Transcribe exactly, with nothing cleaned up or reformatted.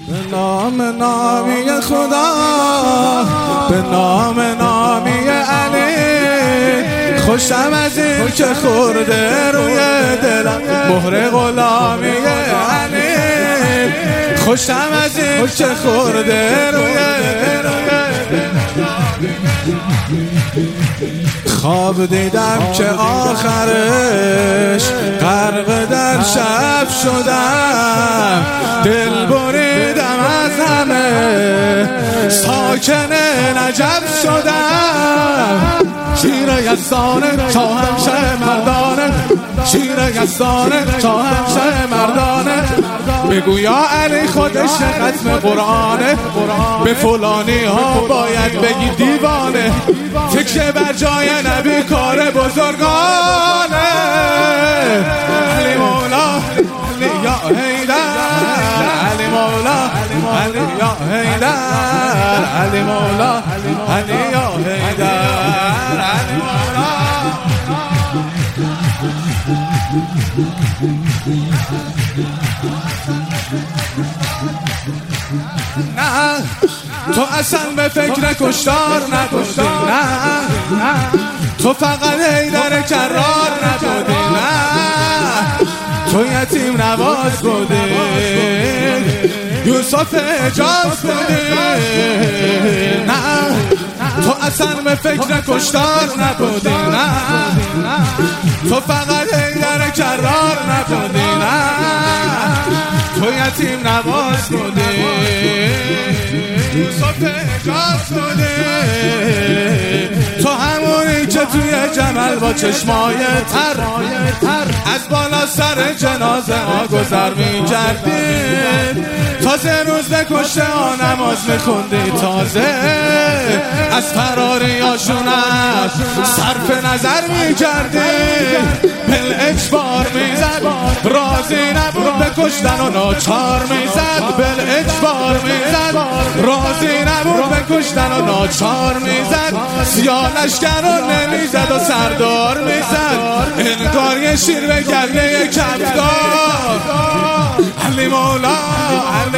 به نام نامی خدا، به نام نامی علی، خوشم از این که خورده روی دلم مهر غلامی علی، خوشم از این که خورده روی دلم. خواب دیدم که آخرش غرق در شب شدم، دل بریدم از همه ساکن نجف شدم. شیر یزدانه تا همشه مردانه، شیر یزدانه تا همشه مردانه. بگو یا علی خودش ختم قرآنه، به فلانی ها باید بگی دیوانه. فکر بر جای نبی کار بزرگانه. علی مولا علی یا حیدر، علی مولا علی یا حیدر، علی مولا علی یا حیدر، علی مولا. نه تو اصلا به فکر کشتار نبودی، نه تو فقط حیدر کرار نبودی، نه تو یتیم نواز بودی، یوسف حجاز بودی. نه تو اصلا به فکر کشتار نبودی، نه تو فقط حیدر کرار نبودی، نه تو یتیم نواز بودی، یوسف حجاز بودی. تو همونی که توی جمل با چشمای تر از بالا سر جنازه ها گذر می کردی. تازه روز به کشته ها نماز میخوندی، تازه از فراری هاشونت صرف نظر میکردی. بل اجبار میزد راضی نبود به کشتن و ناچار میزد، بل اجبار میزد راضی نبود به کشتن و ناچار میزد. سیاه لشکر رو نمیزد و سردار میزد، انگار یه شیر به گله کفتار. علی مولا